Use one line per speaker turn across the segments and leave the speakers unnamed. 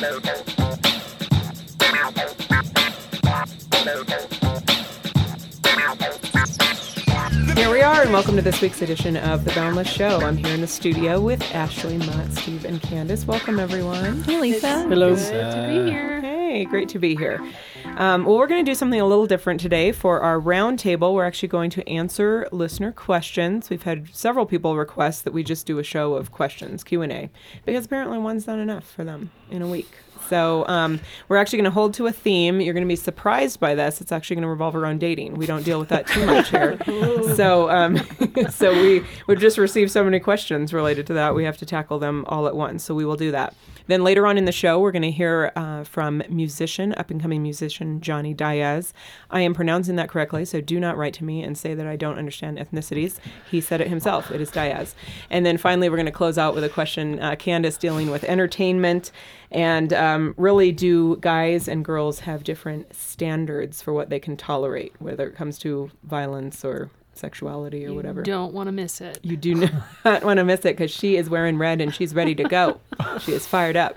Here we are, and welcome to this week's edition of The Boundless Show. I'm here in the studio with Ashley, Mott, Steve, and Candace. Welcome, everyone.
Hey, Lisa.
Hello.
Good to be here.
Hey, great to be here. Well, we're going to do something a little different today for our round table. We're actually going to answer listener questions. We've had several people request that we just do a show of questions, Q&A, because apparently one's not enough for them in a week. So we're actually going to hold to a theme. You're going to be surprised by this. It's actually going to revolve around dating. We don't deal with that too much here. So we've just received so many questions related to that. We have to tackle them all at once. So we will do that. Then later on in the show, we're going to hear from up-and-coming musician Johnny Diaz. I am pronouncing that correctly, so do not write to me and say that I don't understand ethnicities. He said it himself. It is Diaz. And then finally, we're going to close out with a question, Candace, dealing with entertainment. And really, do guys and girls have different standards for what they can tolerate, whether it comes to violence or sexuality or whatever?
You don't want to miss it.
You do not want to miss it because she is wearing red and she's ready to go. She is fired up.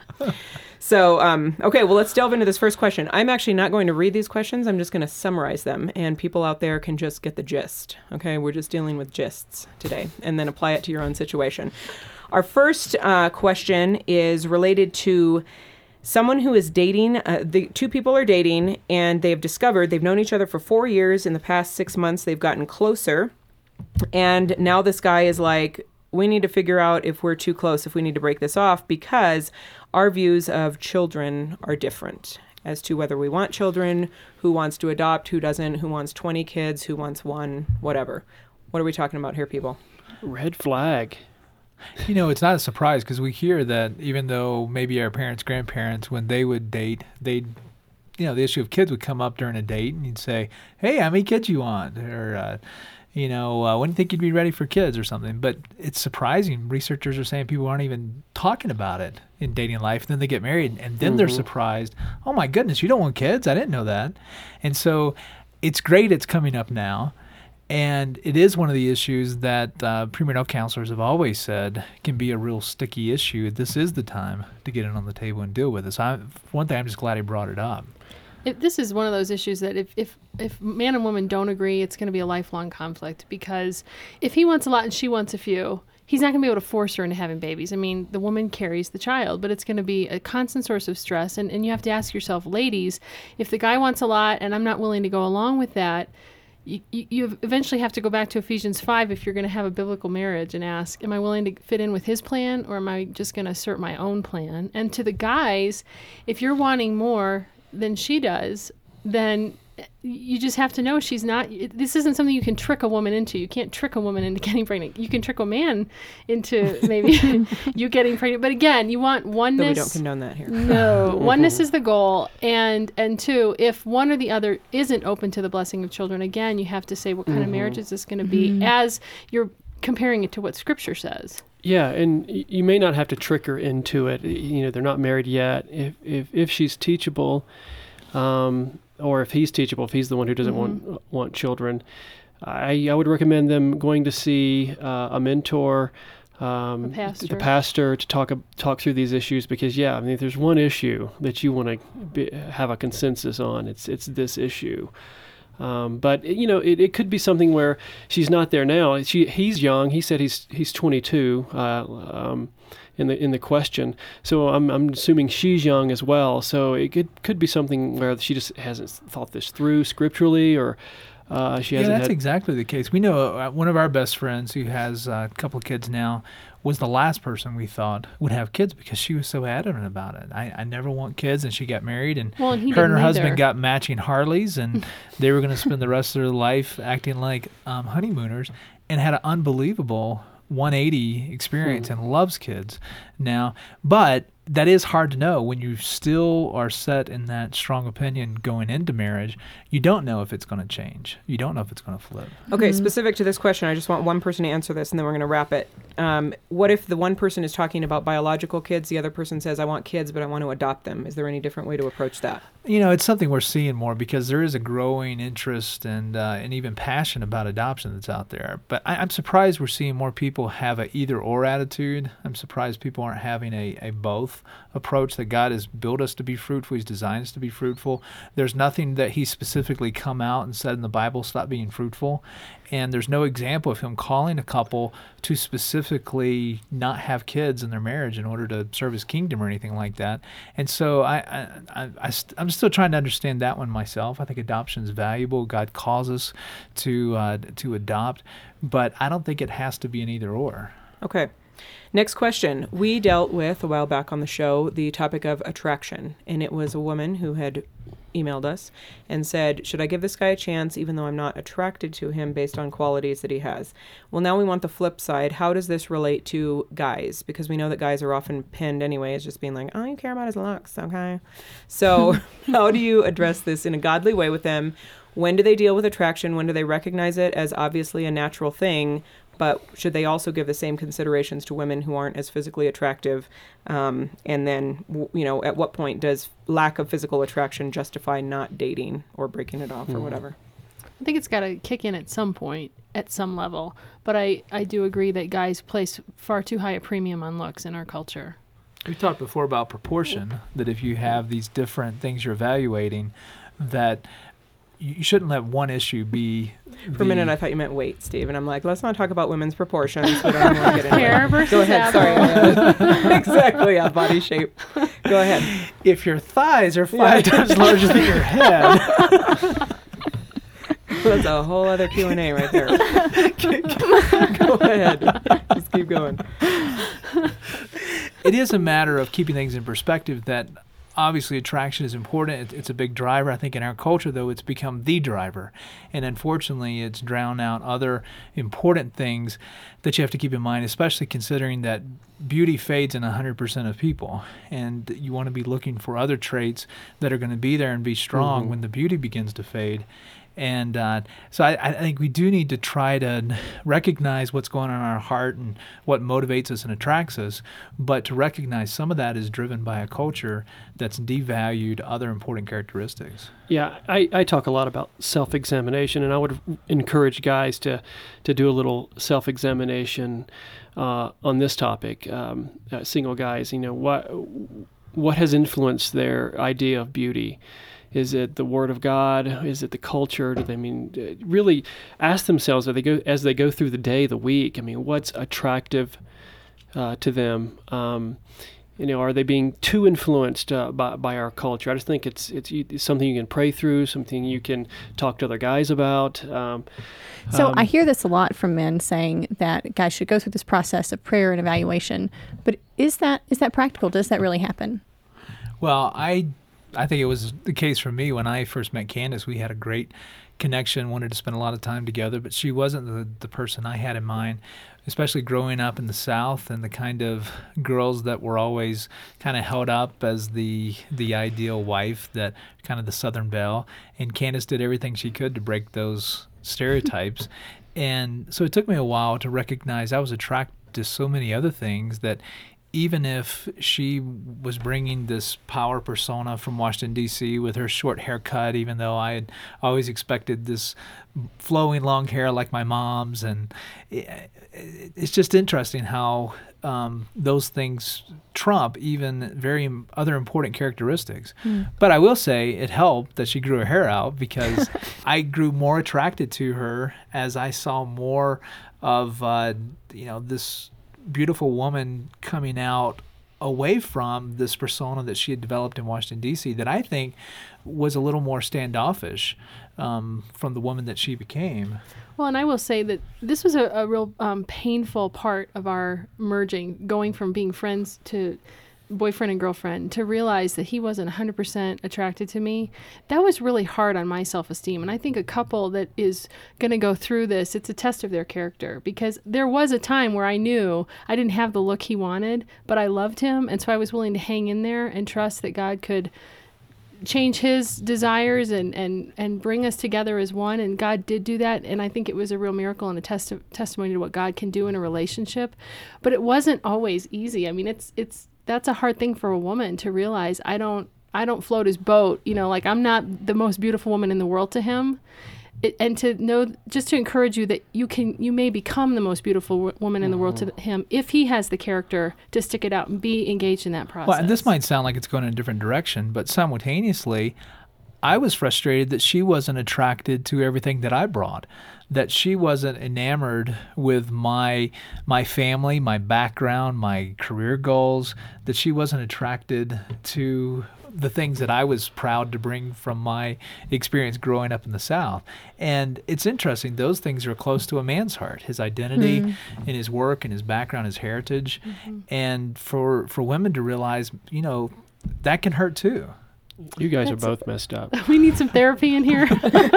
So, okay, well, let's delve into this first question. I'm actually not going to read these questions. I'm just going to summarize them, and people out there can just get the gist. Okay, we're just dealing with gists today, and then apply it to your own situation. Our first question is related to someone who is dating. The two people are dating, and they've discovered they've known each other for 4 years. In the past 6 months, they've gotten closer, and now this guy is like, we need to figure out if we're too close, if we need to break this off, because our views of children are different as to whether we want children, who wants to adopt, who doesn't, who wants 20 kids, who wants one, whatever. What are we talking about here, people?
Red flag.
You know, it's not a surprise because we hear that even though maybe our parents, grandparents, when they would date, the issue of kids would come up during a date, and you'd say, hey, how many kids you want? Or, when do you think you'd be ready for kids or something? But it's surprising. Researchers are saying people aren't even talking about it in dating life. Then they get married, and then they're surprised. Oh, my goodness, you don't want kids? I didn't know that. And so it's great it's coming up now. And it is one of the issues that premarital counselors have always said can be a real sticky issue. This is the time to get it on the table and deal with it. So one thing, I'm just glad he brought it up.
This is one of those issues that if man and woman don't agree, it's going to be a lifelong conflict, because if he wants a lot and she wants a few, he's not going to be able to force her into having babies. I mean, the woman carries the child, but it's going to be a constant source of stress. And you have to ask yourself, ladies, if the guy wants a lot and I'm not willing to go along with that, you eventually have to go back to Ephesians 5 if you're going to have a biblical marriage and ask, am I willing to fit in with his plan, or am I just going to assert my own plan? And to the guys, if you're wanting more than she does, then you just have to know she's not. This isn't something you can trick a woman into. You can't trick a woman into getting pregnant. You can trick a man into maybe you getting pregnant. But again, you want oneness.
Though we don't condone that here.
No, oneness is the goal. And two, if one or the other isn't open to the blessing of children, again, you have to say, what kind of marriage is this going to be, as you're comparing it to what Scripture says.
Yeah, and you may not have to trick her into it. You know, they're not married yet. If she's teachable, or if he's teachable, if he's the one who doesn't want children, I would recommend them going to see a mentor, the pastor, to talk through these issues. Because if there's one issue that you want to have a consensus on, it's this issue. But it could be something where she's not there now. He's young. He said he's 22. In the question, so I'm assuming she's young as well. So it could be something where she just hasn't thought this through scripturally, or she hasn't.
Yeah, that's exactly the case. We know one of our best friends who has a couple of kids now was the last person we thought would have kids because she was so adamant about it. I never want kids, and she got married, and her and her husband got matching Harleys, and they were going to spend the rest of their life acting like honeymooners, and had an unbelievable 180 experience and loves kids now. But that is hard to know when you still are set in that strong opinion going into marriage. You don't know if it's going to change. You don't know if it's going to flip.
Okay, specific to this question, I just want one person to answer this, and then we're going to wrap it. What if the one person is talking about biological kids, the other person says, I want kids, but I want to adopt them? Is there any different way to approach that?
It's something we're seeing more because there is a growing interest and even passion about adoption that's out there. But I'm surprised we're seeing more people have a either-or attitude. I'm surprised people aren't having a both. health approach that God has built us to be fruitful. He's designed us to be fruitful. There's nothing that he specifically come out and said in the Bible, stop being fruitful. And there's no example of him calling a couple to specifically not have kids in their marriage in order to serve his kingdom or anything like that. And so I'm still trying to understand that one myself. I think adoption is valuable. God calls us to adopt, but I don't think it has to be an either or.
Okay. Next question. We dealt with, a while back on the show, the topic of attraction. And it was a woman who had emailed us and said, should I give this guy a chance even though I'm not attracted to him based on qualities that he has? Well, now we want the flip side. How does this relate to guys? Because we know that guys are often pinned anyway as just being like, oh, you care about his looks, okay? So how do you address this in a godly way with them? When do they deal with attraction? When do they recognize it as obviously a natural thing? But should they also give the same considerations to women who aren't as physically attractive? And then, at what point does lack of physical attraction justify not dating or breaking it off or whatever?
I think it's got to kick in at some point, at some level. But I do agree that guys place far too high a premium on looks in our culture.
We talked before about proportion, that if you have these different things you're evaluating, that you shouldn't let one issue be.
For a minute, I thought you meant weight, Steve, and I'm like, let's not talk about women's proportions. We don't want to get into
Hair
it.
versus
Go ahead. Sorry. Exactly. Yeah, body shape. Go ahead.
If your thighs are 5 times larger than your head.
That's a whole other Q&A right there. Go ahead. Just keep going.
It is a matter of keeping things in perspective that obviously attraction is important. It's a big driver. I think in our culture, though, it's become the driver. And unfortunately, it's drowned out other important things that you have to keep in mind, especially considering that beauty fades in 100% of people. And you want to be looking for other traits that are going to be there and be strong when the beauty begins to fade. And so I think we do need to try to recognize what's going on in our heart and what motivates us and attracts us, but to recognize some of that is driven by a culture that's devalued other important characteristics.
Yeah, I talk a lot about self-examination, and I would encourage guys to do a little self-examination on this topic. Single guys, what has influenced their idea of beauty? Is it the Word of God? Is it the culture? Do they really ask themselves as they go through the day, the week? What's attractive to them? Are they being too influenced by our culture? I just think it's something you can pray through, something you can talk to other guys about.
So I hear this a lot from men saying that guys should go through this process of prayer and evaluation. But is that practical? Does that really happen?
Well, I think it was the case for me when I first met Candace. We had a great connection, wanted to spend a lot of time together, but she wasn't the person I had in mind, especially growing up in the South and the kind of girls that were always kind of held up as the ideal wife, that kind of the Southern belle. And Candace did everything she could to break those stereotypes. And so it took me a while to recognize I was attracted to so many other things that even if she was bringing this power persona from Washington, D.C. with her short haircut, even though I had always expected this flowing long hair like my mom's. And it's just interesting how those things trump even very other important characteristics. But I will say it helped that she grew her hair out, because I grew more attracted to her as I saw more of, this beautiful woman coming out away from this persona that she had developed in Washington, D.C., that I think was a little more standoffish from the woman that she became.
Well, and I will say that this was a real painful part of our merging, going from being friends to boyfriend and girlfriend, to realize that he wasn't 100% attracted to me. That was really hard on my self-esteem. And I think a couple that is going to go through this, it's a test of their character, because there was a time where I knew I didn't have the look he wanted, but I loved him. And so I was willing to hang in there and trust that God could change his desires and bring us together as one. And God did do that. And I think it was a real miracle and a testimony to what God can do in a relationship. But it wasn't always easy. That's a hard thing for a woman to realize. I don't float his boat, I'm not the most beautiful woman in the world to him. and to know, just to encourage you that you may become the most beautiful woman in the world to him if he has the character to stick it out and be engaged in that process.
Well, and this might sound like it's going in a different direction, but simultaneously, I was frustrated that she wasn't attracted to everything that I brought, that she wasn't enamored with my family, my background, my career goals, that she wasn't attracted to the things that I was proud to bring from my experience growing up in the South. And it's interesting, those things are close to a man's heart, his identity and his work and his background, his heritage. And for women to realize, that can hurt too.
You guys are both messed up.
We need some therapy in here.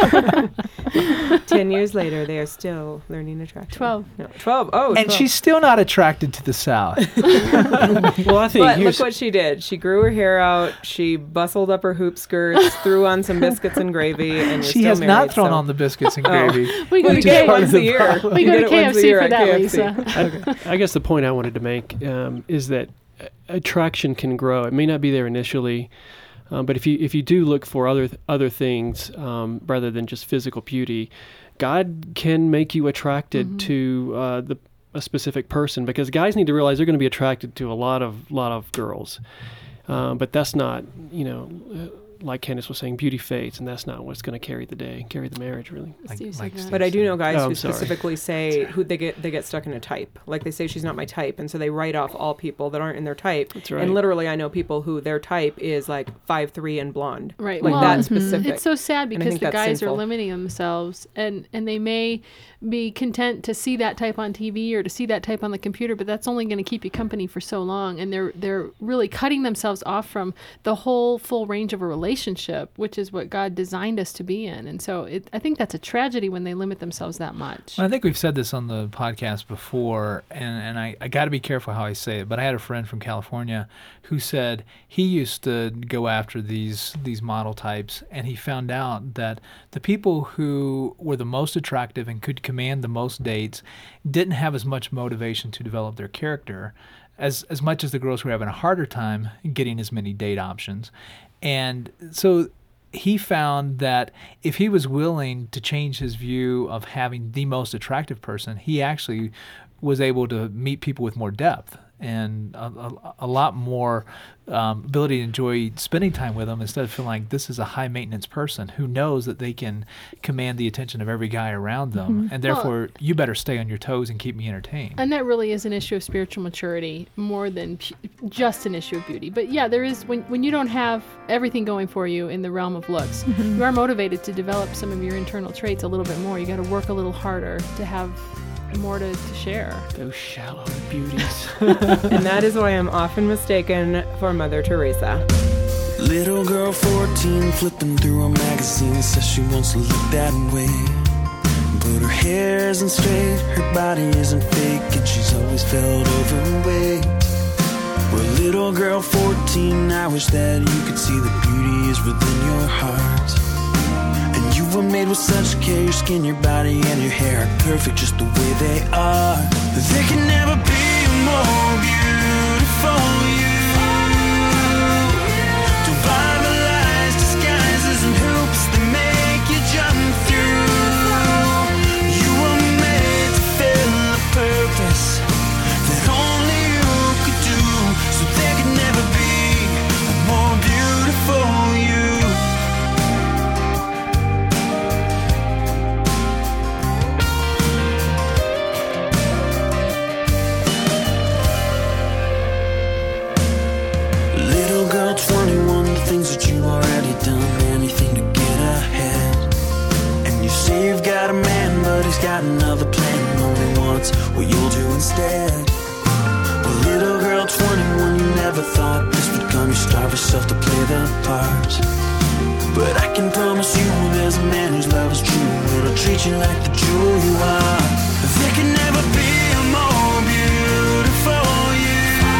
10 years later, they are still learning attraction.
12.
No, 12. Oh,
And
12.
she's still not attracted to the South.
Well, I think
But look what she did. She grew her hair out. She bustled up her hoop skirts, threw on some biscuits and gravy, and
She has not thrown on the biscuits and gravy.
We go to
We get it
KFC.
once a year.
We go to
get it once a
KFC
year
for
at
that,
KFC.
Lisa.
I guess the point I wanted to make is that attraction can grow. It may not be there initially, but if you do look for other things rather than just physical beauty, God can make you attracted to a specific person, because guys need to realize they're going to be attracted to a lot of girls, but that's not, like Candace was saying, beauty fades, and that's not what's going to carry the marriage, really.
Steve said that.
But I do know guys
Oh,
who
I'm sorry.
specifically say who they get stuck in a type. Like they say she's not my type, and so they write off all people that aren't in their type.
That's right.
And literally, I know people who their type is like 5'3" and blonde.
Right.
Like
Well,
that specific.
It's so sad
And I
because
think
the
that's
guys
sinful.
are limiting themselves, and they may be content to see that type on TV or to see that type on the computer, but that's only going to keep you company for so long, and they're really cutting themselves off from the whole full range of a relationship, which is what God designed us to be in. And so I think that's a tragedy when they limit themselves that much.
Well, I think we've said this on the podcast before, and I got to be careful how I say it, but I had a friend from California who said he used to go after these model types, and he found out that the people who were the most attractive and could command the most dates didn't have as much motivation to develop their character as much as the girls who were having a harder time getting as many date options. And so he found that if he was willing to change his view of having the most attractive person, he actually was able to meet people with more depth and a lot more ability to enjoy spending time with them, instead of feeling like this is a high maintenance person who knows that they can command the attention of every guy around them, and therefore you better stay on your toes and keep me entertained.
And that really is an issue of spiritual maturity more than just an issue of beauty. But yeah, there is, when you don't have everything going for you in the realm of looks, you are motivated to develop some of your internal traits a little bit more. You got to work a little harder to have more to share.
Those shallow beauties.
And that is why I'm often mistaken for Mother Teresa.
Little girl 14 flipping through a magazine, says she wants to look that way, but her hair isn't straight, her body isn't fake, and she's always felt overweight. Well, little girl 14, I wish that you could see the beauty is within your heart. And you were made with such care, your skin, your body, and your hair are perfect just the way they are. There can never be a more beautiful you. Divine lies, disguises, and hoops that make you jump through. You were made to fill a purpose that only you could do. So there could never be a more beautiful you. Little girl 21, the things that you already done, anything to get ahead. And you say you've got a man, but he's got another plan, only wants what you'll do instead. Well, little girl 21, you never thought this would come. You starve yourself to play the part, but I can promise you there's a man whose love is true, it'll treat you like the jewel you are. There can never be a more beautiful you.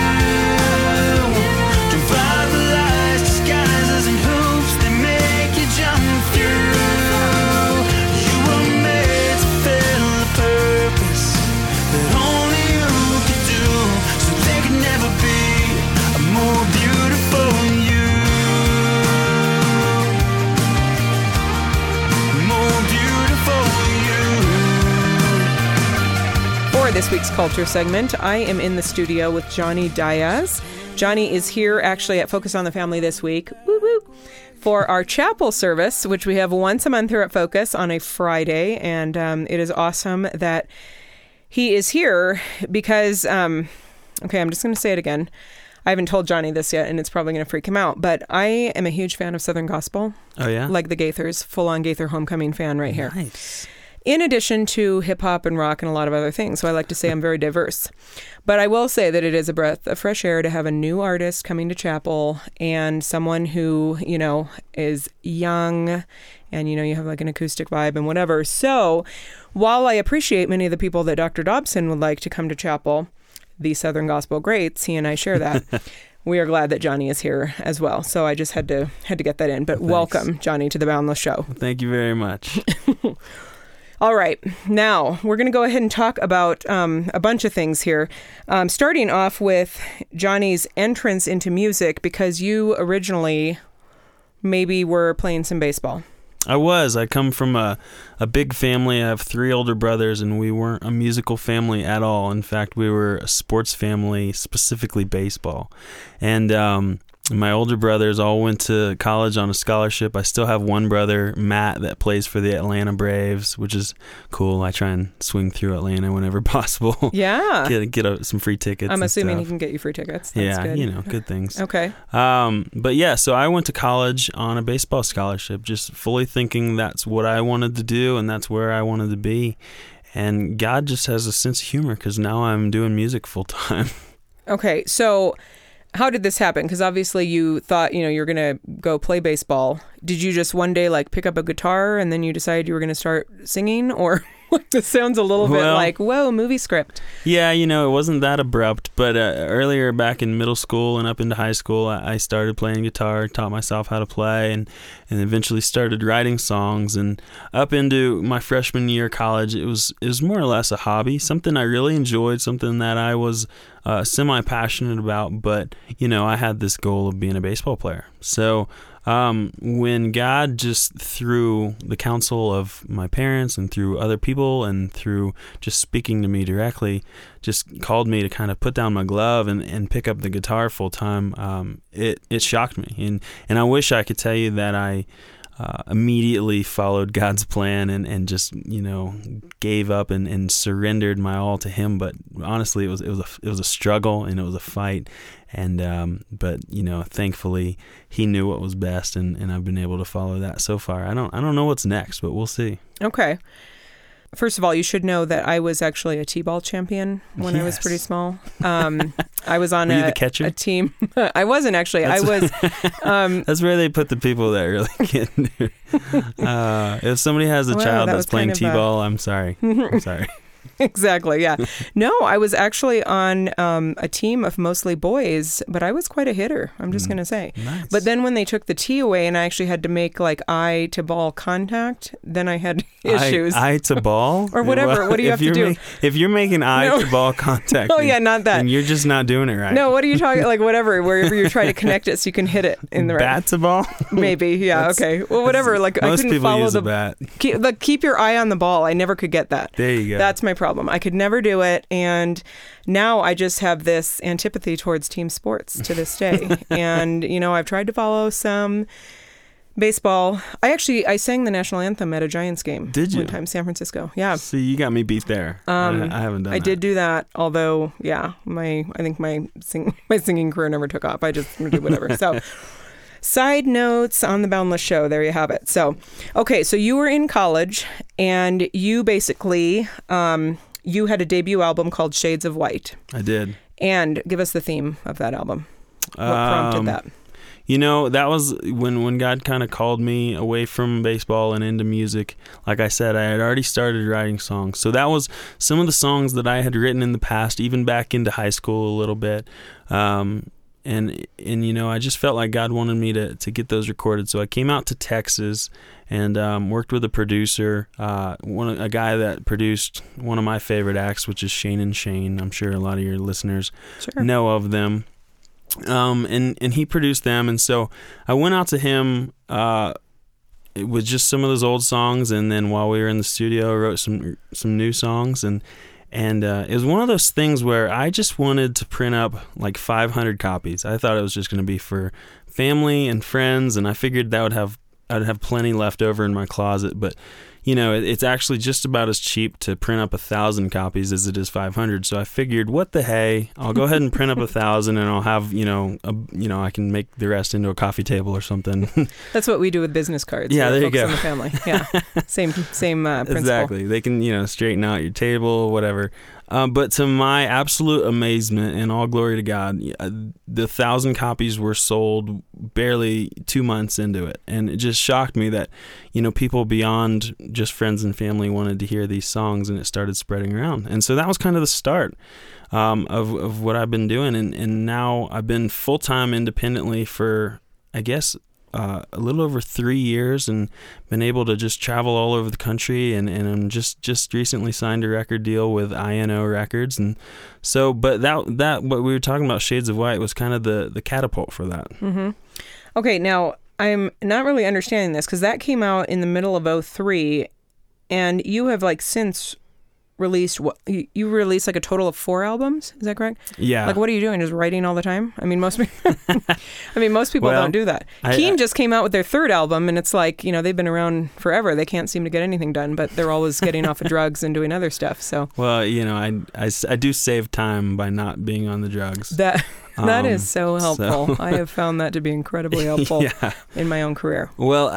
Divide the lies, disguises, and hoops that make you jump through. You were made to fill a purpose that only you could do. So there could never be a more beautiful you. More beautiful.
this week's Culture segment. I am in the studio with Johnny Diaz. Johnny is here actually at Focus on the Family this week. Woo woo. For our chapel service, which we have once a month here at Focus on a Friday. And it is awesome that he is here because, okay, I'm just going to say it again. I haven't told Johnny this yet, and it's probably going to freak him out, but I am a huge fan of Southern Gospel.
Oh, yeah?
Like the Gaithers, full-on Gaither homecoming fan right here.
Nice.
In addition to hip-hop and rock and a lot of other things. So I like to say I'm very diverse. But I will say that it is a breath of fresh air to have a new artist coming to chapel and someone who, you know, is young and, you know, you have like an acoustic vibe and whatever. So while I appreciate many of the people that Dr. Dobson would like to come to chapel, the Southern Gospel greats, he and I share that. We are glad that Johnny is here as well. So I just had to get that in. But welcome, Johnny, to the Boundless Show.
Thank you very much.
All right. Now, we're going to go ahead and talk about a bunch of things here. Starting off with Johnny's entrance into music, because you originally maybe were playing some baseball.
I come from a big family. I have 3 older brothers, and we weren't a musical family at all. In fact, we were a sports family, specifically baseball. And my older brothers all went to college on a scholarship. I still have one brother, Matt, that plays for the Atlanta Braves, which is cool. I try and swing through Atlanta whenever possible.
Yeah.
get some free tickets.
I'm assuming
stuff.
he can get you free tickets. That's
yeah,
good.
you know, good things.
Okay.
But yeah, so I went to college on a baseball scholarship, just fully thinking that's what I wanted to do and that's where I wanted to be. And God just has a sense of humor because now I'm doing music full time.
Okay, so how did this happen? Because obviously you thought, you know, you're going to go play baseball. Did you just one day like pick up a guitar and then you decided you were going to start singing? Or this sounds a little bit like, whoa, movie script.
Yeah, you know, it wasn't that abrupt. But earlier back in middle school and up into high school, I started playing guitar, taught myself how to play, and eventually started writing songs. And up into my freshman year of college, it was more or less a hobby, something I really enjoyed, something that I was semi-passionate about. But, you know, I had this goal of being a baseball player. So when God just through the counsel of my parents and through other people and through just speaking to me directly, just called me to kind of put down my glove and pick up the guitar full time, it shocked me. And I wish I could tell you that I immediately followed God's plan and just, you know, gave up and surrendered my all to Him. But honestly, it was a struggle and it was a fight. And but you know, thankfully He knew what was best, and I've been able to follow that so far. I don't know what's next, but we'll see.
Okay. First of all, you should know that I was actually a t-ball champion when I was pretty small. I was on
the catcher?
A team. I wasn't actually. I was.
That's where they put the people that really get into. If somebody has a child that's playing t-ball, I'm sorry. I'm sorry.
Exactly, yeah. No, I was actually on a team of mostly boys, but I was quite a hitter, I'm just going to say.
Nice.
But then when they took the tee away and I actually had to make like eye to ball contact, then I had issues.
Eye to ball?
Or whatever. What do you have to do?
If you're making eye to ball contact,
oh yeah, not that.
And you're just not doing it right.
No, what are you talking, like whatever, wherever you're trying to connect it so you can hit it in the right.
Bat to ball?
Maybe, yeah, okay. Well, whatever, like I couldn't follow
use a bat.
Keep your eye on the ball. I never could get that.
There you go.
That's my problem. I could never do it, and now I just have this antipathy towards team sports to this day. And you know, I've tried to follow some baseball. I sang the national anthem at a Giants game.
Did you?
One time, San Francisco. Yeah.
See, you got me beat there. I haven't done that.
I did do that, although yeah, I think my singing career never took off. I just did whatever. So side notes on the Boundless Show. There you have it. So, okay, so you were in college, and you basically you had a debut album called Shades of White.
I did.
And give us the theme of that album. What prompted that?
You know, that was when God kind of called me away from baseball and into music. Like I said, I had already started writing songs. So that was some of the songs that I had written in the past, even back into high school a little bit. And you know, I just felt like God wanted me to get those recorded. So I came out to Texas and worked with a producer, a guy that produced one of my favorite acts, which is Shane and Shane. I'm sure a lot of your listeners know of them. And he produced them. And so I went out to him with just some of those old songs. And then while we were in the studio, I wrote some new songs. And And it was one of those things where I just wanted to print up like 500 copies. I thought it was just going to be for family and friends, and I figured that I'd have plenty left over in my closet. But it's actually just about as cheap to print up 1,000 copies as it is 500. So I figured, what the hey, I'll go ahead and print up 1,000, and I'll have I can make the rest into a coffee table or something.
That's what we do with business cards.
Yeah, there you go.
On the family. Yeah, same principle.
Exactly. They can straighten out your table, whatever. But to my absolute amazement and all glory to God, the 1,000 copies were sold barely 2 months into it. And it just shocked me that, people beyond just friends and family wanted to hear these songs, and it started spreading around. And so that was kind of the start of what I've been doing. And now I've been full-time independently for, I guess, a little over 3 years, and been able to just travel all over the country, and I'm just recently signed a record deal with INO Records. And so, but that what we were talking about, Shades of White, was kind of the catapult for that.
Mm-hmm. Okay, now I'm not really understanding this, because that came out in the middle of 2003, and you have since released you released like a total of 4 albums, is that correct?
Yeah.
Like, what are you doing, just writing all the time? I mean, most people don't do that. Keane just came out with their 3rd album, and it's like, they've been around forever, they can't seem to get anything done, but they're always getting off of drugs and doing other stuff. So
well, I do save time by not being on the drugs.
That is so helpful. I have found that to be incredibly helpful in my own career.
Well,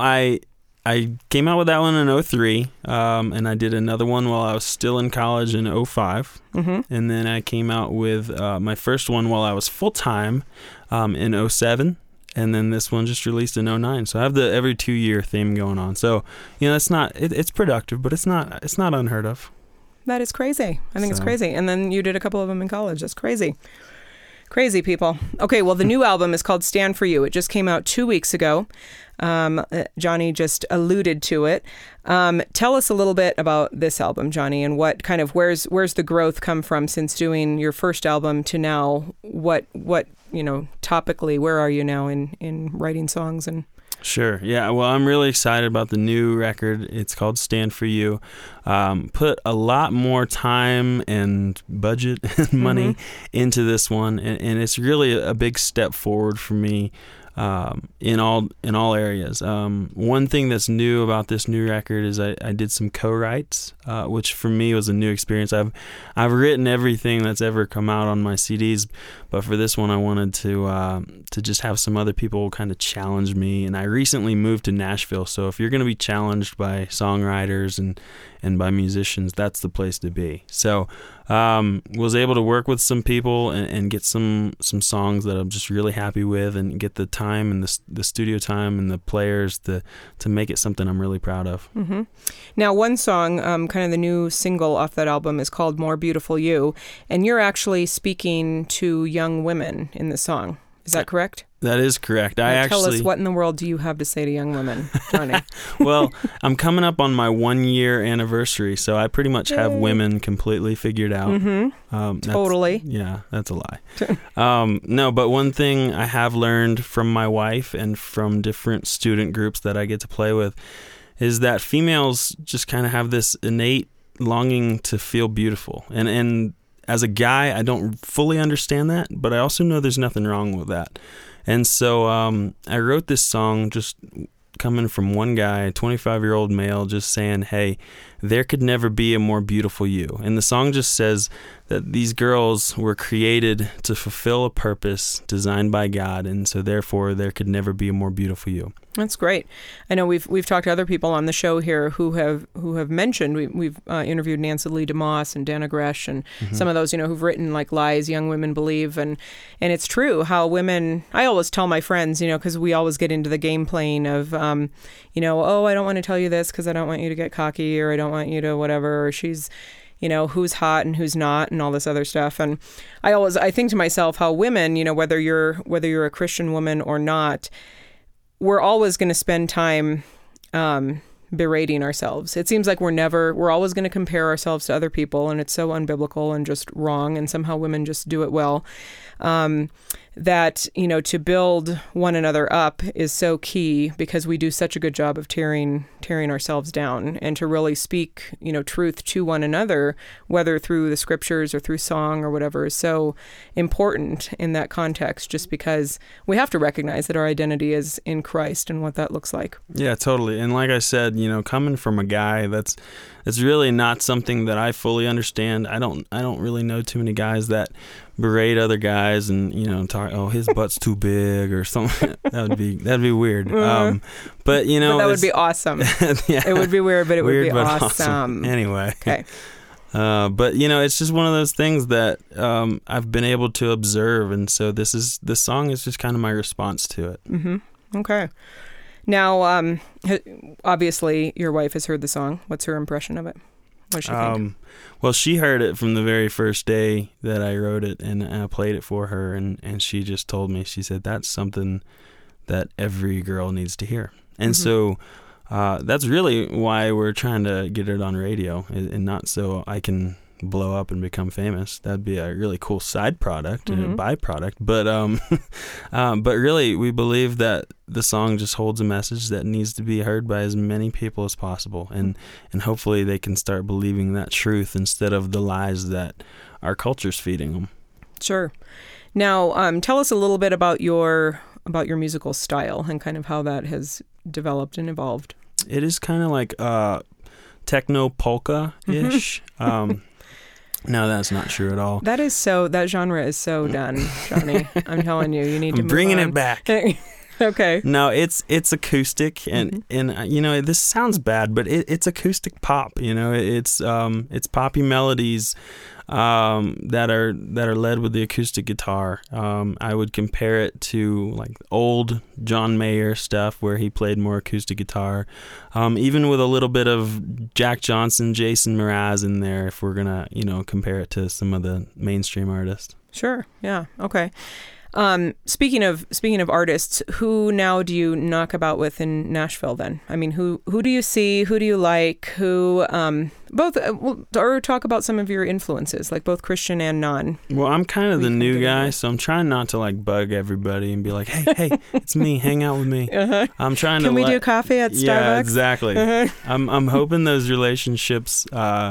I came out with that one in 2003, and I did another one while I was still in college in 2005. Mm-hmm. And then I came out with my first one while I was full-time in 2007. And then this one just released in 2009. So I have the every 2-year theme going on. So, it's not, it's productive, but it's not unheard of.
That is crazy. I think it's crazy. And then you did a couple of them in college. That's crazy. Crazy people. Okay, well, the new album is called Stand For You. It just came out 2 weeks ago. Johnny just alluded to it. Tell us a little bit about this album, Johnny, and what kind of where's the growth come from since doing your first album to now? What topically, where are you now in writing songs and?
Sure. Yeah. Well, I'm really excited about the new record. It's called Stand For You. Put a lot more time and budget and money into this one, and it's really a big step forward for me in all areas. One thing that's new about this new record is I did some co-writes, which for me was a new experience. I've written everything that's ever come out on my CDs, but for this one I wanted to just have some other people kind of challenge me. And I recently moved to Nashville, so if you're going to be challenged by songwriters and by musicians, that's the place to be. So was able to work with some people and get some songs that I'm just really happy with, and get the time and the studio time and the players to make it something I'm really proud of.
Mm-hmm. Now, one song, kind of the new single off that album, is called More Beautiful You, and you're actually speaking to young women in the song. Is that correct?
That is correct.
Tell us, what in the world do you have to say to young women, Johnny?
Well, I'm coming up on my 1-year anniversary, so I pretty much have women completely figured out.
Mm-hmm. Totally.
Yeah, that's a lie. No, but one thing I have learned from my wife and from different student groups that I get to play with is that females just kind of have this innate longing to feel beautiful. And as a guy, I don't fully understand that, but I also know there's nothing wrong with that. And so I wrote this song just coming from one guy, a 25-year-old male, just saying, hey, there could never be a more beautiful you. And the song just says that these girls were created to fulfill a purpose designed by God, and so therefore there could never be a more beautiful you.
That's great. I know we've talked to other people on the show here who have mentioned, we've interviewed Nancy Lee DeMoss and Dana Gresh and some of those, who've written like Lies Young Women Believe, and it's true how women, I always tell my friends, because we always get into the game playing of, oh, I don't want to tell you this because I don't want you to get cocky, or I don't want you to whatever, or she's, who's hot and who's not, and all this other stuff. And I think to myself how women, whether you're a Christian woman or not, we're always going to spend time berating ourselves. It seems like we're always going to compare ourselves to other people, and it's so unbiblical and just wrong, and somehow women just do it well. that, to build one another up is so key, because we do such a good job of tearing ourselves down, and to really speak, truth to one another, whether through the scriptures or through song or whatever, is so important in that context, just because we have to recognize that our identity is in Christ and what that looks like.
Yeah, totally. And like I said, coming from a guy that's really not something that I fully understand. I don't really know too many guys that berate other guys and talk, oh, his butt's too big or something. that'd be weird. But
but that would be awesome.
Yeah,
it would be weird, but it would be
but
awesome.
Anyway.
Okay.
But it's just one of those things that I've been able to observe, and so this song is just kind of my response to it.
Mm-hmm. Okay. Now, obviously, your wife has heard the song. What's her impression of it? What does she think?
Well, she heard it from the very first day that I wrote it, and I played it for her, and she just told me, she said, that's something that every girl needs to hear. And so that's really why we're trying to get it on radio, and not so I can blow up and become famous. That'd be a really cool side product and a byproduct. But really, we believe that the song just holds a message that needs to be heard by as many people as possible, and hopefully they can start believing that truth instead of the lies that our culture's feeding them.
Sure. Now, tell us a little bit about your musical style and kind of how that has developed and evolved.
It is kind of like techno polka-ish. No, that's not true at all.
That genre is so done, Johnny. I'm telling you, you need to move
bringing
on.
it back.
Okay.
No, it's acoustic, and this sounds bad, but it's acoustic pop. It's poppy melodies that are led with the acoustic guitar. I would compare it to like old John Mayer stuff where he played more acoustic guitar, even with a little bit of Jack Johnson, Jason Mraz in there, if we're gonna compare it to some of the mainstream artists.
Sure. Yeah. Okay. Speaking of artists, who now do you knock about with in Nashville then? I mean, who do you see? Who do you like? Who, both, or talk about some of your influences, like both Christian and non.
Well, I'm kind of the new guy, so I'm trying not to like bug everybody and be like, hey, it's me, hang out with me. I'm trying to.
Can we do coffee at Starbucks?
Yeah, exactly. I'm hoping those relationships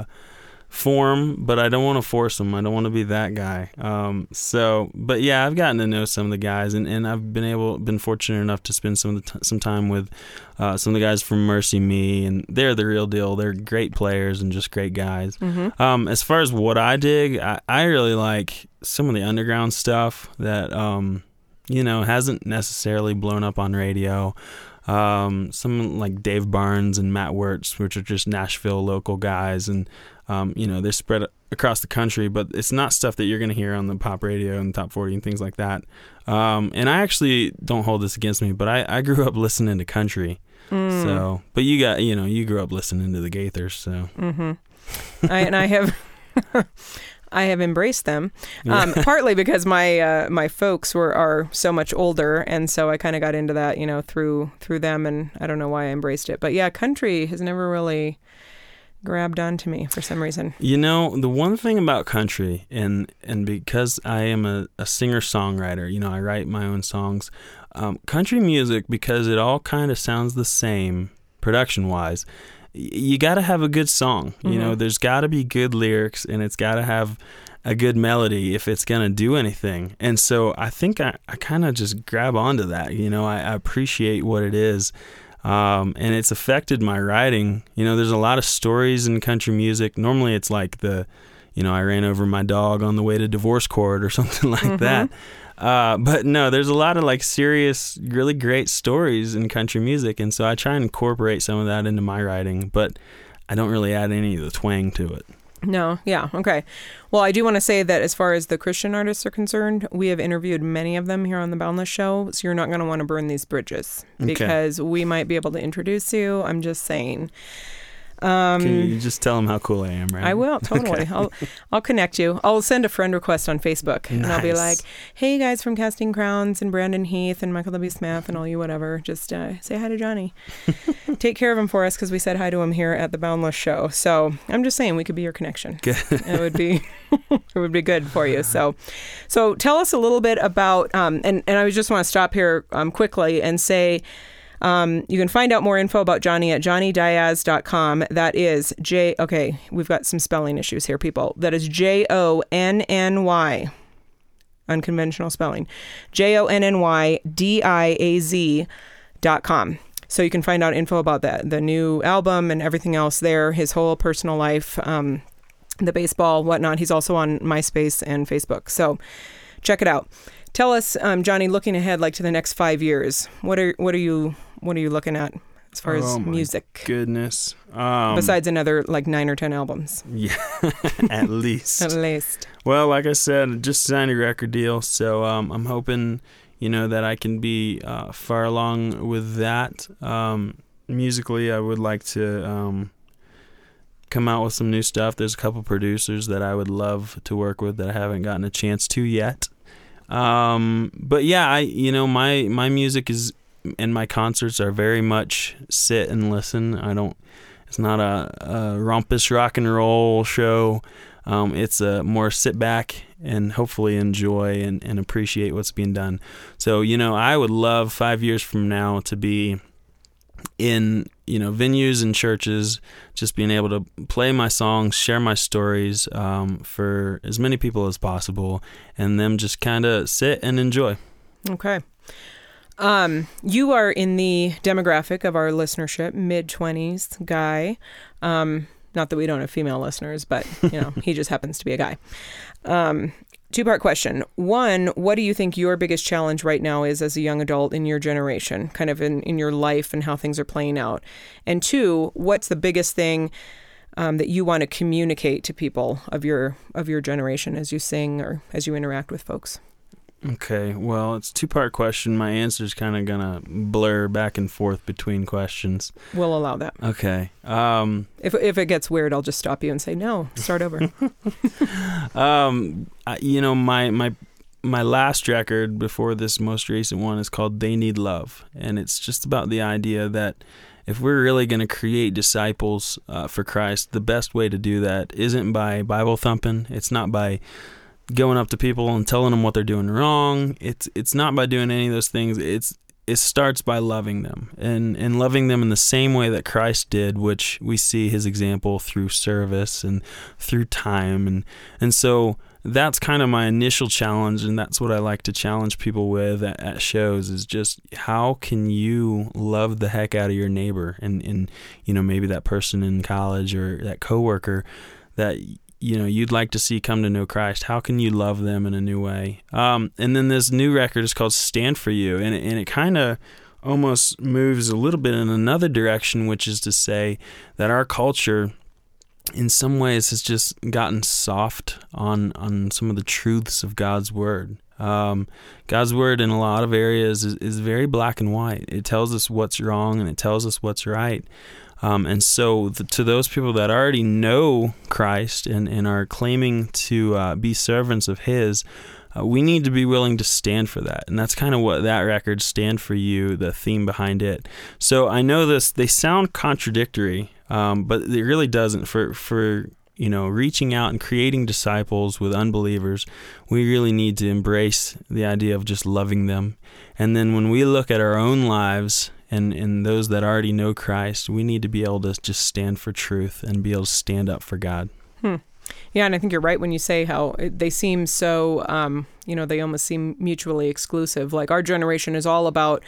form, but I don't want to force them. I don't want to be that guy. But yeah, I've gotten to know some of the guys, and I've been fortunate enough to spend some time with some of the guys from Mercy Me, and they're the real deal. They're great players and just great guys. As far as what I dig, I really like some of the underground stuff that hasn't necessarily blown up on radio. Some like Dave Barnes and Matt Wirtz, which are just Nashville local guys, and they're spread across the country, but it's not stuff that you're going to hear on the pop radio and top 40 and things like that. And I actually don't hold this against me, but I grew up listening to country. So, but you grew up listening to the Gaithers, so.
I have. I have embraced them, partly because my folks are so much older, and so I kind of got into that, through them, and I don't know why I embraced it. But yeah, country has never really grabbed onto me for some reason.
The one thing about country, and because I am a singer-songwriter, I write my own songs, country music, because it all kind of sounds the same production-wise, you got to have a good song. There's got to be good lyrics, and it's got to have a good melody if it's going to do anything. And so I think I kind of just grab onto that. I appreciate what it is. And it's affected my writing. There's a lot of stories in country music. Normally it's like I ran over my dog on the way to divorce court or something like that. But no, there's a lot of like serious, really great stories in country music, and so I try and incorporate some of that into my writing, but I don't really add any of the twang to it.
No, yeah, okay. Well, I do want to say that as far as the Christian artists are concerned, we have interviewed many of them here on the Boundless Show, so you're not going to want to burn these bridges, because we might be able to introduce you. I'm just saying.
Can you just tell them how cool I am, right?
I will, totally.
Okay.
I'll connect you. I'll send a friend request on Facebook, and I'll be like, hey, guys from Casting Crowns and Brandon Heath and Michael W. Smith and all you whatever, just say hi to Johnny. Take care of him for us because we said hi to him here at the Boundless Show. So I'm just saying we could be your connection.
Good.
It would be it would be good for you. So tell us a little bit about, and I just want to stop here quickly and say, you can find out more info about Johnny at johnnydiaz.com. That is okay, we've got some spelling issues here, people. That is JONNY. Unconventional spelling. JONNYDIAZ.com. So you can find out info about that, the new album and everything else there, his whole personal life, the baseball, whatnot. He's also on MySpace and Facebook. So check it out. Tell us, Johnny, looking ahead, like to the next 5 years, what are you looking at as far as music?
Goodness.
Besides another like 9 or 10 albums.
Yeah, at least.
At least.
Well, like I said, just signed a record deal, so I'm hoping, that I can be far along with that. Musically, I would like to come out with some new stuff. There's a couple producers that I would love to work with that I haven't gotten a chance to yet. But yeah, my music is, and my concerts are very much sit and listen. It's not a rompous rock and roll show. It's a more sit back and hopefully enjoy and appreciate what's being done. So, I would love 5 years from now to be in, venues and churches, just being able to play my songs, share my stories, for as many people as possible, and them just kind of sit and enjoy.
Okay. You are in the demographic of our listenership, mid-20s guy. Not that we don't have female listeners, but, he just happens to be a guy. Two-part question. One, what do you think your biggest challenge right now is as a young adult in your generation, kind of in your life and how things are playing out? And two, what's the biggest thing that you want to communicate to people of your generation as you sing or as you interact with folks?
Okay, well, it's a two-part question. My answer's kind of going to blur back and forth between questions.
We'll allow that.
Okay.
If it gets weird, I'll just stop you and say, no, start over.
My last record before this most recent one is called They Need Love, and it's just about the idea that if we're really going to create disciples for Christ, the best way to do that isn't by Bible thumping. It's not by going up to people and telling them what they're doing wrong. It's not by doing any of those things. It starts by loving them and loving them in the same way that Christ did, which we see his example through service and through time. And so that's kind of my initial challenge, and that's what I like to challenge people with at shows is just how can you love the heck out of your neighbor and maybe that person in college or that coworker that you'd like to see come to know Christ. How can you love them in a new way? And then this new record is called Stand For You, and it kind of almost moves a little bit in another direction, which is to say that our culture in some ways has just gotten soft on some of the truths of God's Word. God's Word in a lot of areas is very black and white. It tells us what's wrong and it tells us what's right. And so to those people that already know Christ and are claiming to be servants of his, we need to be willing to stand for that. And that's kind of what that record, Stand For You, the theme behind it. So I know they sound contradictory, but it really doesn't. For reaching out and creating disciples with unbelievers, we really need to embrace the idea of just loving them. And then when we look at our own lives and those that already know Christ, we need to be able to just stand for truth and be able to stand up for God.
Yeah, and I think you're right when you say how they seem so, they almost seem mutually exclusive. Like our generation is all about,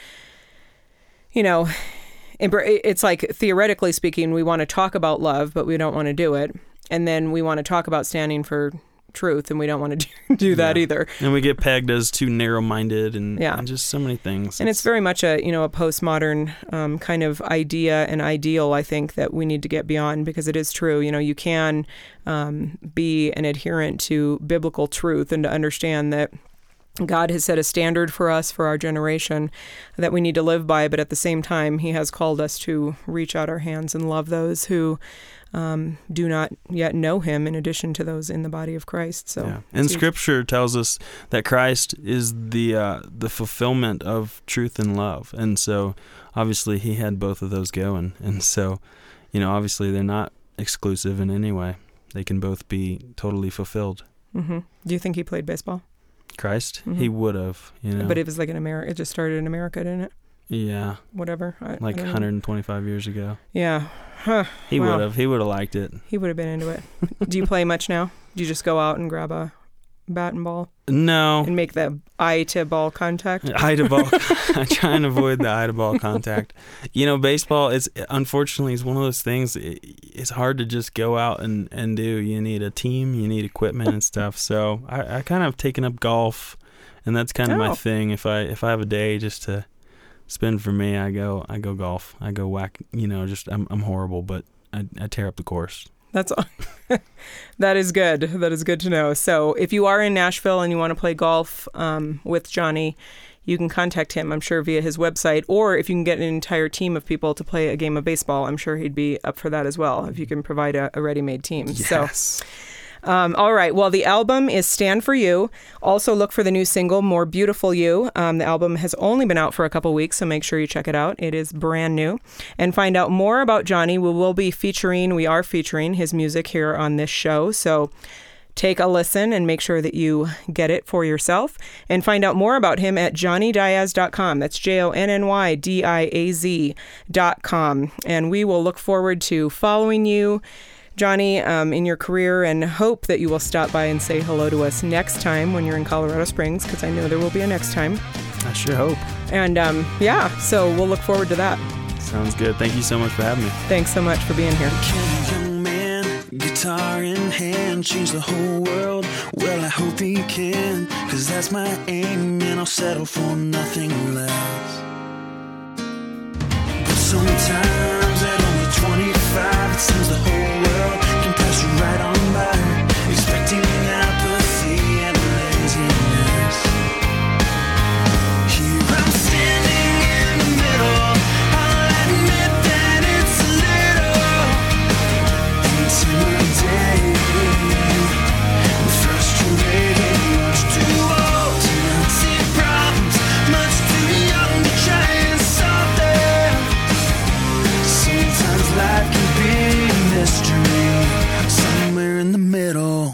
it's like theoretically speaking, we want to talk about love, but we don't want to do it. And then we want to talk about standing for truth, and we don't want to do that either.
And we get pegged as too narrow-minded and just so many things.
And it's very much a postmodern kind of idea and ideal, I think, that we need to get beyond, because it is true. You can be an adherent to biblical truth and to understand that God has set a standard for us, for our generation, that we need to live by, but at the same time, he has called us to reach out our hands and love those who do not yet know him, in addition to those in the body of Christ. So,
yeah. And Scripture tells us that Christ is the fulfillment of truth and love. And so, obviously, he had both of those going. And so, obviously, they're not exclusive in any way. They can both be totally fulfilled.
Mm-hmm. Do you think he played baseball?
Christ?
Mm-hmm.
He would have,
But it was like in America. It just started in America, didn't it?
Yeah.
Whatever. I
125 years ago.
Yeah. Huh.
He would have. He would have liked it.
He would have been into it. Do you play much now? Do you just go out and grab a bat and ball?
No.
And make the eye to ball contact?
Eye to ball. I try and avoid the eye to ball contact. Baseball is, unfortunately, is one of those things. It's hard to just go out and do. You need a team. You need equipment and stuff. So I kind of taken up golf, and that's kind of my thing. If I have a day just to spend for me, I go golf. I go whack. I'm horrible, but I tear up the course.
That is good. That is good to know. So if you are in Nashville and you want to play golf with Johnny, you can contact him, I'm sure, via his website. Or if you can get an entire team of people to play a game of baseball, I'm sure he'd be up for that as well, if you can provide a ready-made team.
Yes.
So, all right. Well, the album is Stand For You. Also look for the new single, More Beautiful You. The album has only been out for a couple weeks, so make sure you check it out. It is brand new. And find out more about Johnny. We are featuring his music here on this show. So take a listen and make sure that you get it for yourself. And find out more about him at JonnyDiaz.com. That's JONNYDIAZ.com. And we will look forward to following you, Johnny, in your career, and hope that you will stop by and say hello to us next time when you're in Colorado Springs, because I know there will be a next time.
I sure hope.
And so we'll look forward to that.
Sounds good. Thank you so much for having me.
Thanks so much for being here.
Can a young man, guitar in hand, change the whole world? Well, I hope he can, 'cause that's my aim, and I'll settle for nothing less. But sometimes at only 25, it seems the whole world can pass you right on by, expecting apathy and laziness. Here I'm standing in the middle, I'll admit that it's a little intimidating, frustrating, much too old to not see problems, much too young to try and solve them. Sometimes life can be a mystery, somewhere in the middle.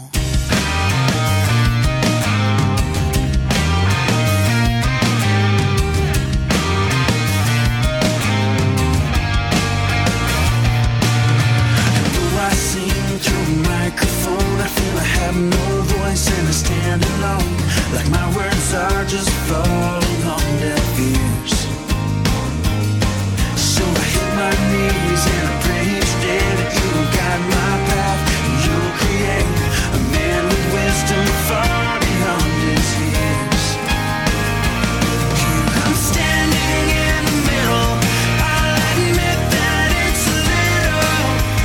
And though I sing through a microphone, I feel I have no voice and I stand alone, like my words are just falling on deaf ears. So I hit my knees and I pray each day that you will guide my path, and you'll create a man with wisdom far beyond his years. Here I'm standing in the middle, I'll admit that it's a little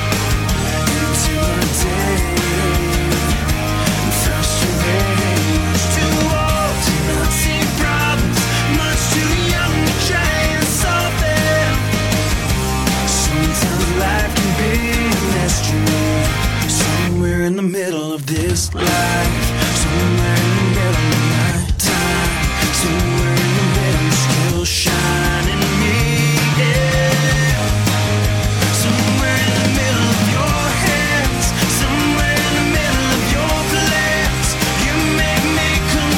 intimidating, frustrating, much too old to not see problems, much too young to try and solve them. Sometimes life can be a mystery, somewhere in the middle of this life, somewhere in the middle of my time, somewhere in the middle, still shining me, yeah. Somewhere in the middle of your hands, somewhere in the middle of your plans, you make me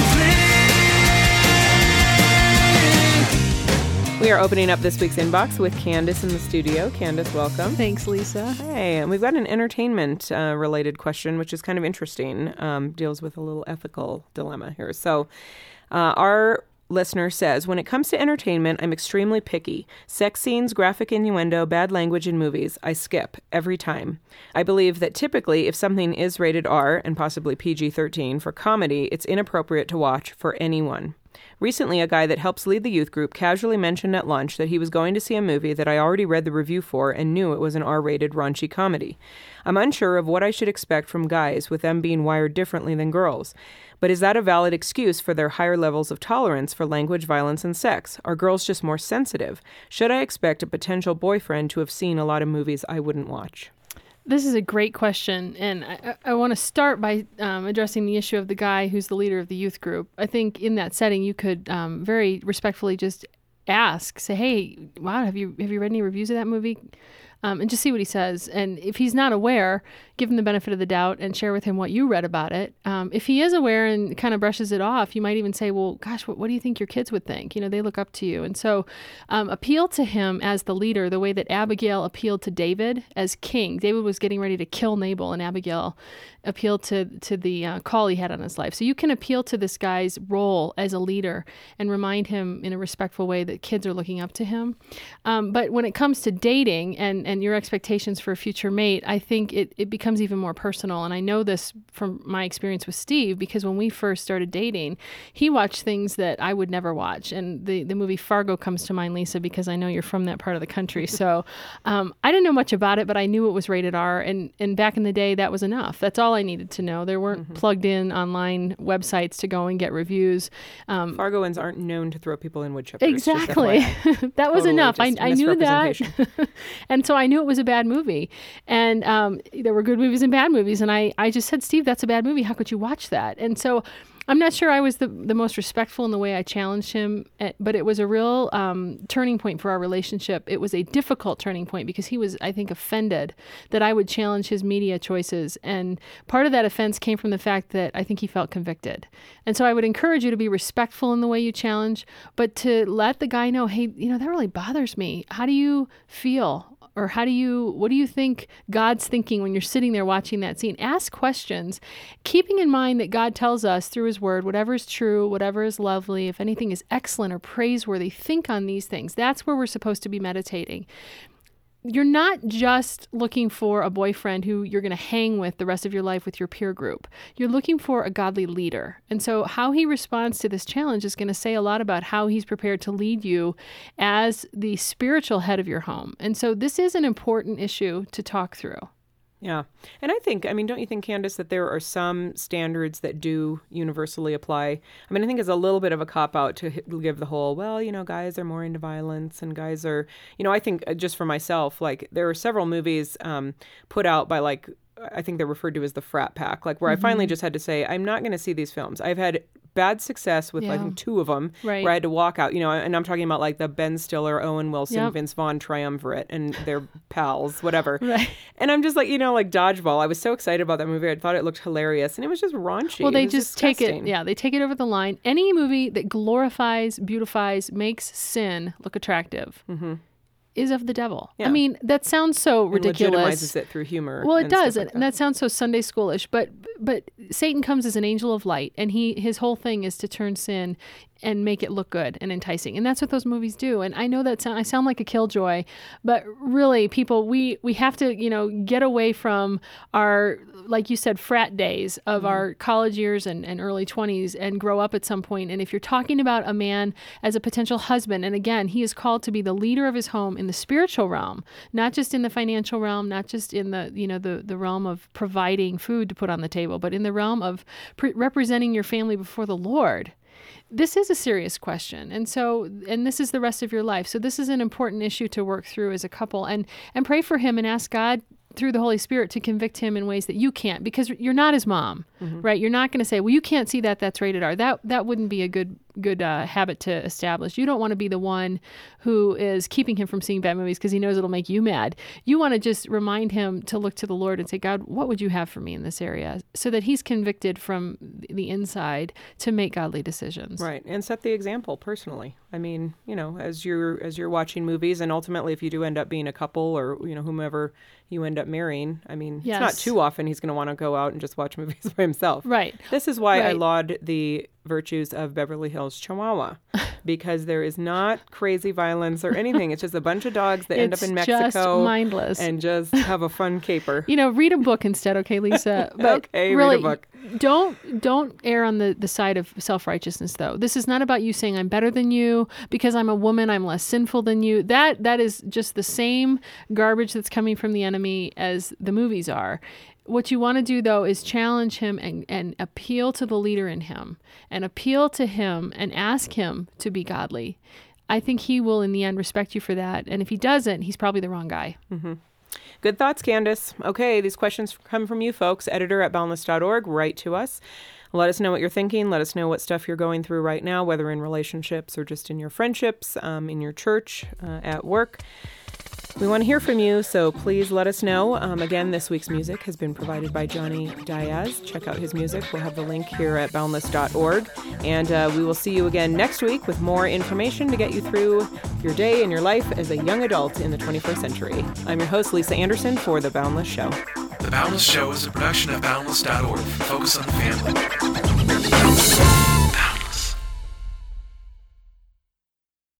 complete.
We are opening up this week's inbox with Candace in the studio. Candace, welcome.
Thanks, Lisa.
Hey, and we've got an entertainment related question, which is kind of interesting. Deals with a little ethical dilemma here. So our listener says, when it comes to entertainment, I'm extremely picky. Sex scenes, graphic innuendo, bad language in movies, I skip every time. I believe that typically if something is rated R and possibly PG-13 for comedy, it's inappropriate to watch for anyone. Recently, a guy that helps lead the youth group casually mentioned at lunch that he was going to see a movie that I already read the review for and knew it was an R-rated raunchy comedy. I'm unsure of what I should expect from guys with them being wired differently than girls. But is that a valid excuse for their higher levels of tolerance for language, violence, and sex? Are girls just more sensitive? Should I expect a potential boyfriend to have seen a lot of movies I wouldn't watch?
This is a great question, and I want to start by addressing the issue of the guy who's the leader of the youth group. I think in that setting, you could very respectfully just ask, say, "Hey, wow, have you read any reviews of that movie?" And just see what he says. And if he's not aware, give him the benefit of the doubt and share with him what you read about it. If he is aware and kind of brushes it off, you might even say, well, gosh, what do you think your kids would think? You know, they look up to you. And so appeal to him as the leader, the way that Abigail appealed to David as king. David was getting ready to kill Nabal, and Abigail appealed to the call he had on his life. So you can appeal to this guy's role as a leader and remind him in a respectful way that kids are looking up to him. But when it comes to dating and your expectations for a future mate, I think it becomes even more personal. And I know this from my experience with Steve, because when we first started dating, he watched things that I would never watch. And the movie Fargo comes to mind, Lisa, because I know you're from that part of the country. So I didn't know much about it, but I knew it was rated R. And back in the day, that was enough. That's all I needed to know. There weren't plugged in online websites to go and get reviews.
Fargoans aren't known to throw people in wood chippers.
Exactly. That was enough. I knew that. And so I knew it was a bad movie. And there were good movies and bad movies. And I just said, Steve, that's a bad movie. How could you watch that? And so I'm not sure I was the most respectful in the way I challenged him, but it was a real turning point for our relationship. It was a difficult turning point because he was, I think, offended that I would challenge his media choices. And part of that offense came from the fact that I think he felt convicted. And so I would encourage you to be respectful in the way you challenge, but to let the guy know, hey, you know, that really bothers me. How do you feel? Or what do you think God's thinking when you're sitting there watching that scene? Ask questions, keeping in mind that God tells us through his word, whatever is true, whatever is lovely, if anything is excellent or praiseworthy, think on these things. That's where we're supposed to be meditating. You're not just looking for a boyfriend who you're going to hang with the rest of your life with your peer group. You're looking for a godly leader. And so how he responds to this challenge is going to say a lot about how he's prepared to lead you as the spiritual head of your home. And so this is an important issue to talk through.
Yeah. And I think, don't you think, Candace, that there are some standards that do universally apply? I think it's a little bit of a cop-out to give the whole, well, guys are more into violence and guys are, I think just for myself, like there are several movies put out by I think they're referred to as the frat pack, where I finally just had to say, I'm not going to see these films. I've had bad success with, I think, 2 of them where I had to walk out, and I'm talking about the Ben Stiller, Owen Wilson, Vince Vaughn triumvirate and their pals, whatever. Right. And I'm just like Dodgeball. I was so excited about that movie. I thought it looked hilarious and it was just raunchy.
Well, they just take it. Yeah, they take it over the line. Any movie that glorifies, beautifies, makes sin look attractive. Mm-hmm. Is of the devil. Yeah. That sounds so ridiculous.
Legitimizes it through humor.
Well, it does, and that sounds so Sunday schoolish. But Satan comes as an angel of light, and his whole thing is to turn sin and make it look good and enticing, and that's what those movies do. And I know that I sound like a killjoy, but really, people, we have to get away from our, like you said, frat days of our college years and early 20s and grow up at some point. And if you're talking about a man as a potential husband, and again, he is called to be the leader of his home in the spiritual realm, not just in the financial realm, not just in the the realm of providing food to put on the table, but in the realm of representing your family before the Lord. This is a serious question. And this is the rest of your life. So this is an important issue to work through as a couple, and pray for him and ask God through the Holy Spirit to convict him in ways that you can't, because you're not his mom, right? You're not going to say, well, you can't see that, that's rated R. That wouldn't be a good habit to establish. You don't want to be the one who is keeping him from seeing bad movies because he knows it'll make you mad. You want to just remind him to look to the Lord and say, God, what would you have for me in this area? So that he's convicted from the inside to make godly decisions.
Right. And set the example personally. As you're watching movies, and ultimately if you do end up being a couple or, whomever you end up marrying, It's not too often he's going to want to go out and just watch movies by himself.
Right.
This is why I laud the virtues of Beverly Hills Chihuahua, because there is not crazy violence or anything. It's just a bunch of dogs that end up in Mexico.
It's just mindless.
And just have a fun caper.
Read a book instead, okay, Lisa? But
okay,
really,
read a book.
Don't err on the side of self-righteousness, though. This is not about you saying I'm better than you because I'm a woman, I'm less sinful than you. That is just the same garbage that's coming from the enemy as the movies are. What you want to do, though, is challenge him and appeal to the leader in him and appeal to him and ask him to be godly. I think he will, in the end, respect you for that. And if he doesn't, he's probably the wrong guy.
Mm-hmm. Good thoughts, Candace. Okay, these questions come from you folks. editor@boundless.org. Write to us. Let us know what you're thinking. Let us know what stuff you're going through right now, whether in relationships or just in your friendships, in your church, at work. We want to hear from you, so please let us know. Again, this week's music has been provided by Johnny Diaz. Check out his music. We'll have the link here at boundless.org. And we will see you again next week with more information to get you through your day and your life as a young adult in the 21st century. I'm your host, Lisa Anderson, for The Boundless Show.
The Boundless Show is a production of boundless.org. Focus on the family.